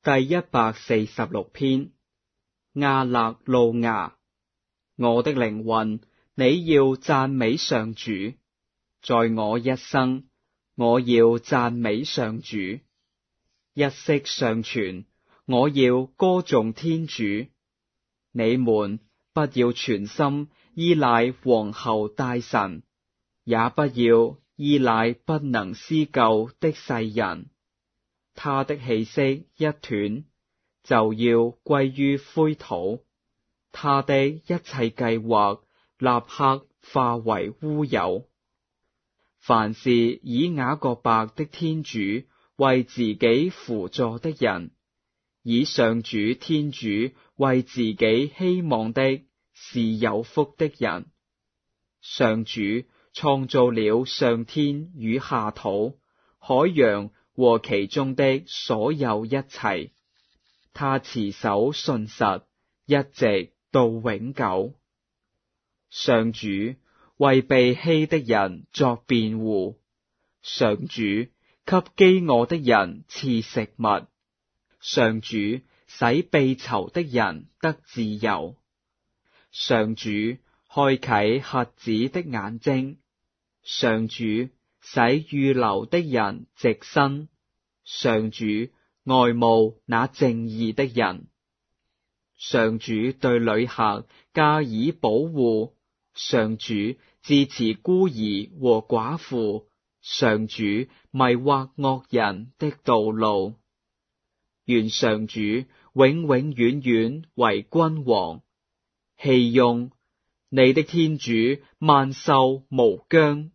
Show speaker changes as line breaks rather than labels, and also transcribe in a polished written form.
第146篇，亞肋路亞。我的靈魂，你要讚美上主，在我一生，我要讚美上主，一息尚存，我要歌頌天主。你們不要全心依賴王侯大臣，也不要依賴不能施救的世人。他的氣息一斷，就要歸於灰土，他的一切計劃立刻化為烏有。凡是以雅各伯的天主為自己輔助的人，以上主天主為自己希望的，是有福的人。上主創造了上天與下土、海洋和其中的所有一切，他持守信實，一直到永久。上主為被欺的人作辯護，上主給飢餓的人賜食物，上主使被囚的人得自由，上主開啟瞎子的眼睛，上主使預流的人直身，上主愛慕那正義的人，上主對旅客加以保護，上主支持孤兒和寡婦，上主迷惑惡人的道路。願上主永永遠遠為君王。熙雍，你的天主萬壽無疆。